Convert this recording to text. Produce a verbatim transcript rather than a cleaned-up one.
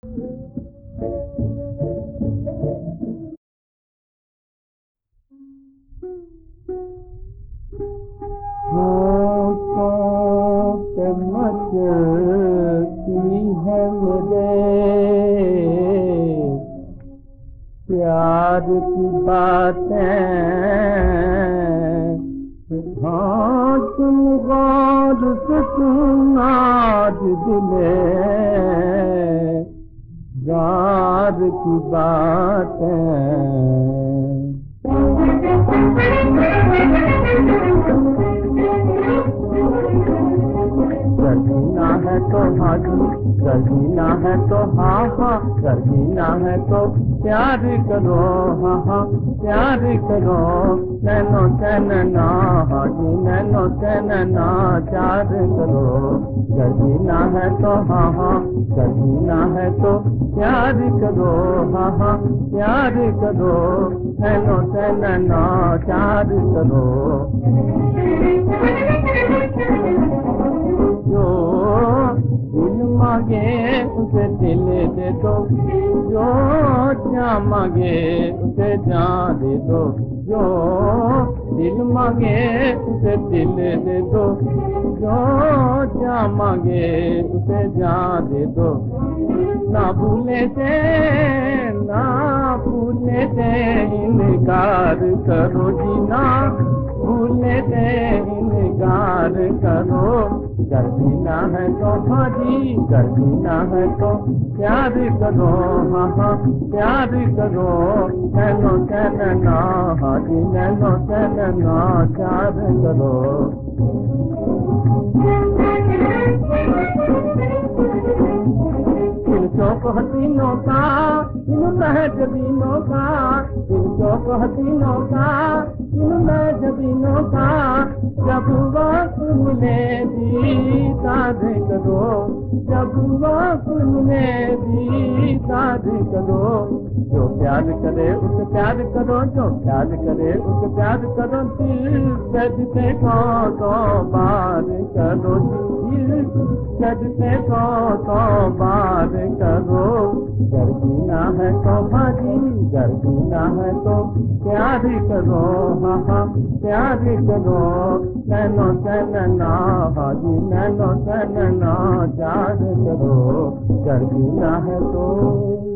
प्यार की बातें हाँ तुम गौर से सुना दिले प्यार की बातें गर्मीना है तो हाजी गर्मीना है तो हाँ हाँ गर्मीना है तो प्यार करो हाँ हाँ प्यार करो नैनो चैनना हाजी नैनो चैनना प्यार करो गर्मीना है तो हाँ हाँ गर्मीना है तो प्यार करो हाँ हाँ प्यार करो नैनो चैनना प्यार करो जो दिल मांगे उसे दिल दे दो जो जान मांगे उसे जान दे दो जो दिल मांगे उसे दिल दे दो जो जान मांगे उसे जान दे दो ना भूले से ना भूले से इनकार करो जी ना भूले से इनकार करो गर्मीना है तो हाजी गर्मीना है तो प्यार करो हाँ हाँ प्यार करो नैनो चैनना हाजी नैनो चैनना प्यार करो इन चौक हसीनों का इन महजबीनों का इन चौक हसीनों का इन महजबीनों का जब वक्त मिले दीदार करो जब वक्त मिले दीदार करो जो प्यार करे उसे प्यार करो जो प्यार करे उसे प्यार करो दिल सजते को तो बार करो दिल सजते को तो बार करो गर्मीना है तो भाजी गर्मीना है तो प्यार करो हाँ हाँ प्यार करो नैनो चैनना हाजी नैनो चैनना प्यार करो गर्मीना है तो